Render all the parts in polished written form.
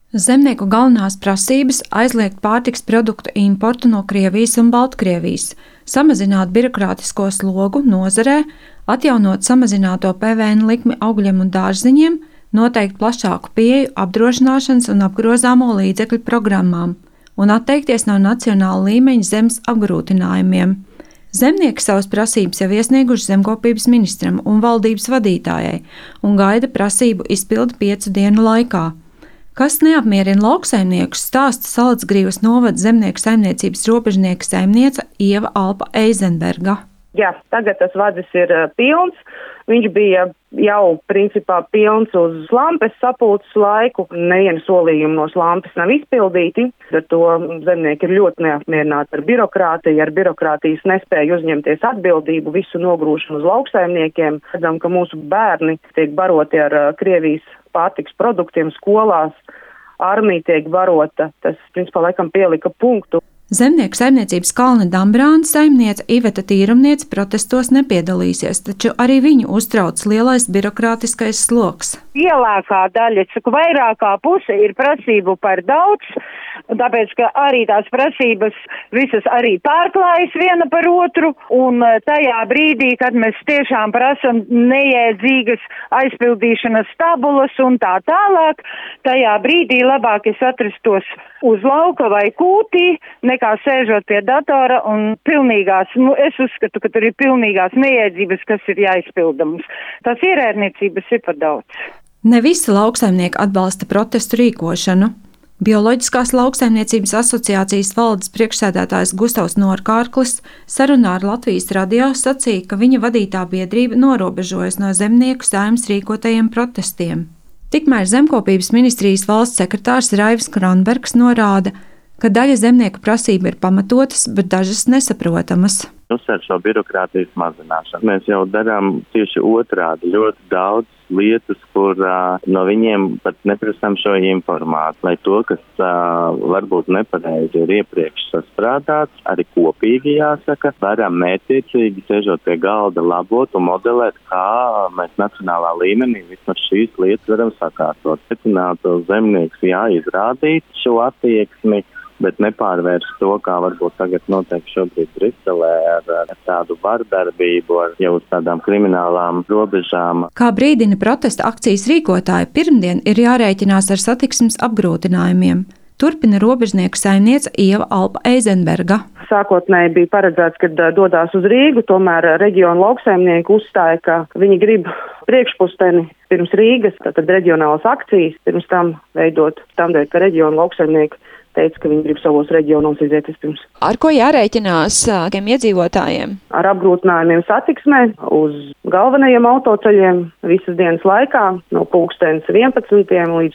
Zemnieku galvenās prasības aizliegt pārtikas produktu importu no Krievijas un Baltkrievijas, samazināt birokrātisko slogu nozarē, atjaunot samazināto PVN likmi augļiem un dārziņiem, noteikt plašāku pieeju apdrošināšanas un apgrozāmo līdzekļu programmām un atteikties no nacionāla līmeņa zemes apgrūtinājumiem. Zemnieki savas prasības jau iesnieguši zemkopības ministram un valdības vadītājai un gaida prasību izpildi 5 dienu laikā. Kas neapmierina lauksaimniekus, stāsta Salacgrīvas novada zemnieku saimniecības robežnieka saimniece Ieva Alpa Eizenberga. Jā, tagad tas vadis ir pilns. Viņš bija jau principā pilns uz slampes sapulces laiku. Neviena solījuma no slampes nav izpildīti. Ar to zemnieki ir ļoti neapmierināti ar birokrātiju, ar birokrātijas nespēju uzņemties atbildību, visu nogrūšanu uz lauksaimniekiem. Redzam, ka mūsu bērni tiek baroti ar Krievijas pārtiks produktiem skolās, armija tiek barota. Tas, principā, laikam pielika punktu. Zemnieku saimniecības Kalna Dambrāna saimniece Iveta Tīrumniece protestos nepiedalīsies, taču arī viņu uztrauc lielais birokrātiskais sloks. Lielākā daļa, vairākā puse ir prasību par daudz, tāpēc, ka arī tās prasības visas arī pārklājas viena par otru, un tajā brīdī, kad mēs tiešām prasam neiedzīgas aizpildīšanas tabulas un tā tālāk, tajā brīdī labāk es atrastos uz lauka vai kūtī, nekā sēžot pie datora un pilnīgās, es uzskatu, ka tur ir pilnīgās neiedzības, kas ir jāizpilda mums. Tas ierēdniecības ir par daudz. Ne visi lauksaimnieki atbalsta protestu rīkošanu. Bioloģiskās lauksaimniecības asociācijas valdes priekšsēdētājs Gustavs Norkārklis sarunā ar Latvijas radio sacīja, ka viņa vadītā biedrība norobežojas no zemnieku saimnes rīkotajiem protestiem. Tikmēr Zemkopības ministrijas valsts sekretārs Raivs Kronbergs norāda, ka daļa zemnieku prasība ir pamatotas, bet dažas nesaprotamas. Uzsver šo birokrātijas mazināšanu. Mēs jau darām tieši otrādi, ļoti daudz lietas, kur no viņiem pat neprasām šo informāciju, lai to, kas varbūt nepareizi ir iepriekš sastrādāts, arī kopīgi jāsaka, varam mērķiecīgi sēžot pie galda labot un modelēt, kā mēs nacionālā līmenī vismaz šīs lietas varam sakārtot. Secinātu zemnieks jāizrādīt šo attieksmi, bet nepārvērst to, kā varbūt tagad notiek šobrīd Briselē ar tādu vardarbību, ar jau uz tādām kriminālām robežām. Kā brīdina protesta akcijas rīkotāji, pirmdien ir jārēķinās ar satiksmes apgrūtinājumiem. Turpina robežnieku saimniece Ieva Alpa Eizenberga. Sākotnēji bija paredzēts, ka dodās uz Rīgu, tomēr reģionu lauksaimnieki uzstāja, ka viņi grib priekšpusteni pirms Rīgas, tātad reģionālas akcijas, pirms tam veidot tādēļ, ka reģionu lauksaimnieki teica, ka viņi grib savos reģionos iziet vispirms. Ar ko jārēķinās iedzīvotājiem? Ar apgrūtinājumiem satiksmē uz galvenajiem autoceļiem visas dienas laikā, no 11:00 līdz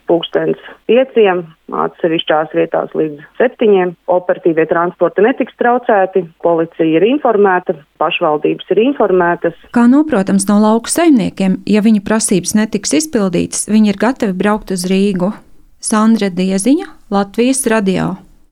5:00, atsevišķās vietās līdz 7:00. Operatīvie transporti netiks traucēti, policija ir informēta, pašvaldības ir informētas. Kā noprotams no lauku saimniekiem, ja viņu prasības netiks izpildītas, viņi ir gatavi braukt uz Rīgu. Sandra Dieziņa, Latvijas radio.